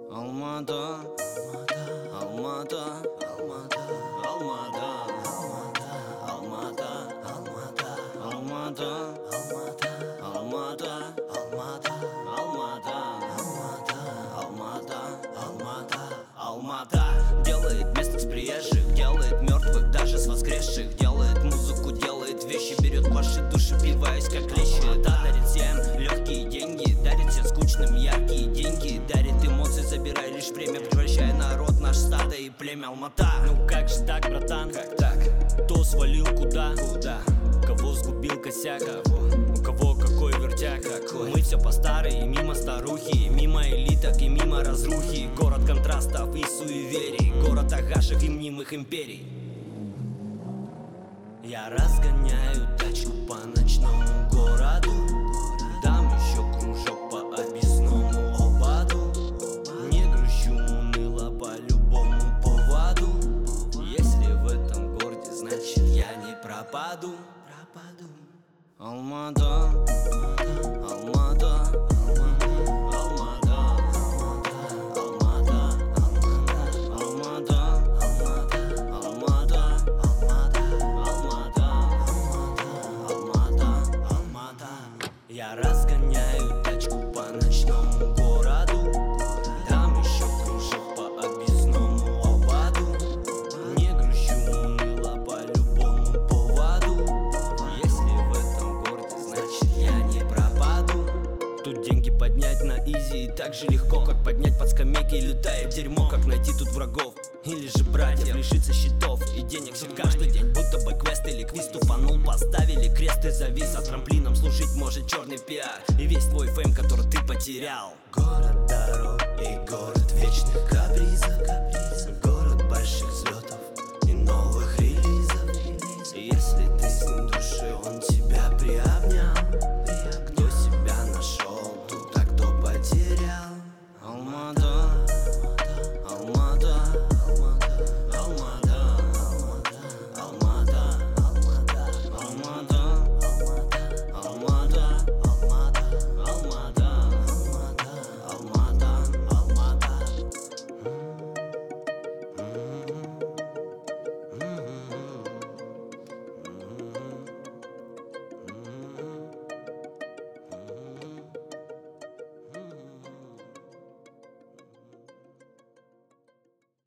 Алмата, Алмата, Алмата, Алмата, Алмата, Алмата, Алмата, Алмата, Алмата, Алмата, Алмата, Алмата, Алмата. Делает местных с приезжих, делает мертвых даже с воскресших, делает музыку, делает вещи, берет ваши души, пиваясь как клещи. Да, дарит всем легкие деньги, дарит всем скучным яркие деньги, дарит эмоции, забирая лишь время, превращая народ наш в стадо и племя Алмата. Ну как же так, братан? Как так? Кто свалил куда? Куда? Кого сгубил косяк? Кого? У кого какой вертяг? Какой? Мы все по старой, мимо старухи, мимо элиток и мимо разрухи. Город контрастов и суеверий, город агашек и мнимых империй. Я разгоняю тачку по ночному городу, дам еще кружок по объездному ободу. Не грущу уныло по любому поводу. Если в этом городе, значит я не пропаду. Алмата, Алмата, Алмата, Алмата, Алмата, Алмата, Алмата, Алмата. Я разгоняю тачку по ночному городу, дам еще кружок по объездному ободу. Не грущу уныло по любому поводу. Если в этом городе, значит я не пропаду. Тут деньги поднять на изи и так же легко, как поднять под скамейки лютое дерьмо. Как найти тут врагов или же братьев, лишиться счетов и денег всем каждый день. Будто бы квест или квиз тупанул, поставили крест и завис. А трамплином служить может черный пиар и весь твой фейм, который ты потерял. Город